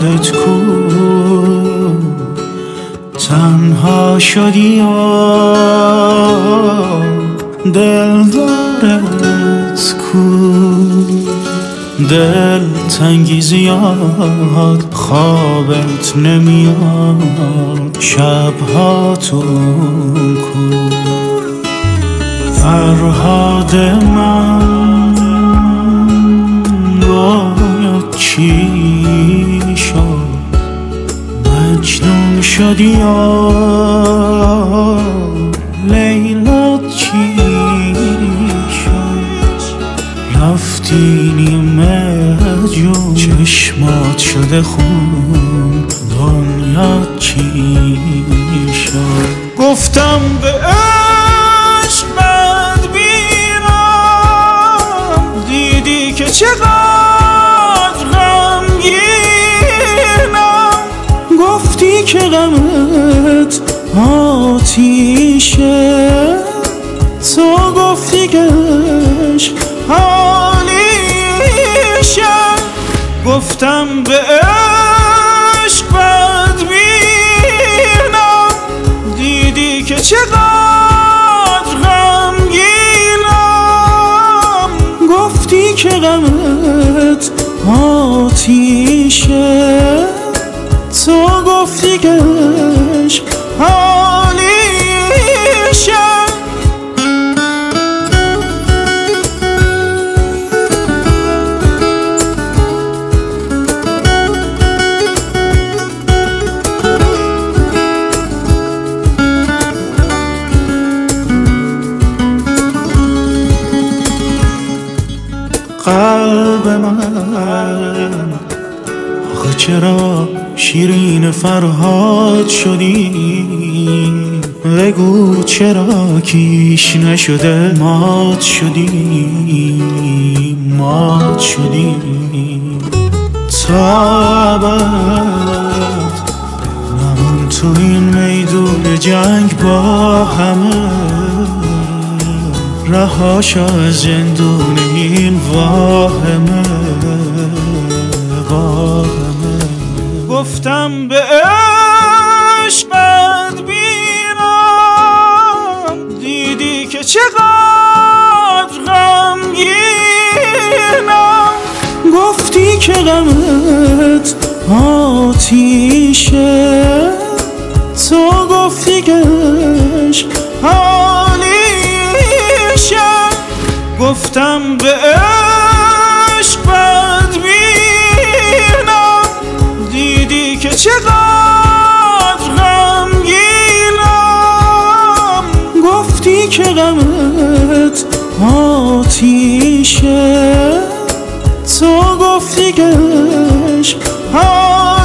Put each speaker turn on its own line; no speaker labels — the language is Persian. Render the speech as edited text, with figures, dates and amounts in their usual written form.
راهت کو تنها شدی یا دلدارت کو دل تنگی زیاد خوابت نمیاد شبهاتون کو فرهاد من باید چی شد مجنون شدی یا لیلا چی شد رفتی نیمه جون چشمات شده خون دنیا چی شد گفتم به عشق بدبینم دیدی که چقدر غمگینم گفتی که غمت آتیشه تو گفتی که عشق حالیشه گفتم به عشق بدبینم دیدی که چقدر غمگینم گفتی که غمت آتیشه تو گفتی که عشق حالیشه قلب من آخه چرا شیرین فرهاد شدی بگو چرا کیش نشده مات شدی مات شدی تا ابد نمون تو این میدون جنگ با همه رهاش از زندون این واهمه گفتم به عشق بدبینم دیدی که چقدر غمگینم گفتی که غمت آتیشه تو گفتی که عشق حالیشه گفتم به عشق بدبینم دیدی که چقدر غمگینم گفتی که غمت آتیشه تو گفتی که عشق